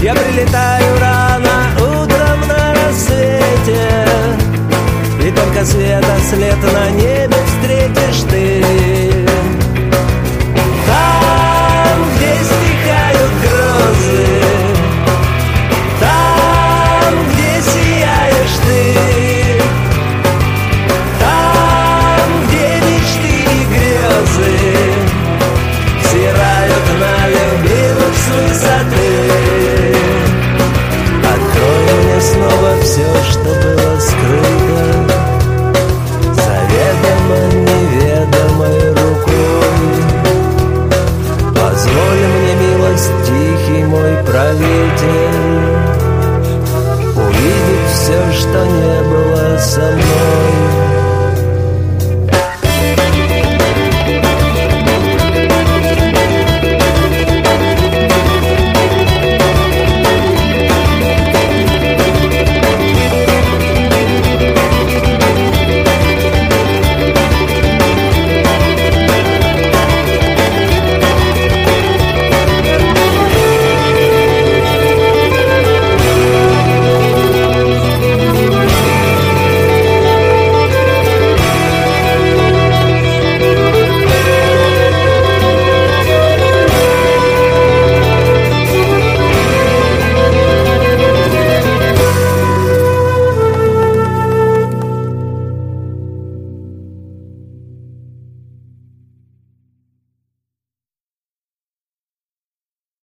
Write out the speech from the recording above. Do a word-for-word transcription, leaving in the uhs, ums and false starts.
Я прилетаю рано утром на рассвете, и только света след на небе встретишь ты. Там, где стихают грозы, там, где сияешь ты, там, где мечты и грезы взирают на любимых с высоты. Открой мне снова все, что было скрыто заведомо неведомой рукой. Позволь мне, милость, тихий мой правитель, увидеть все, что не было со мной.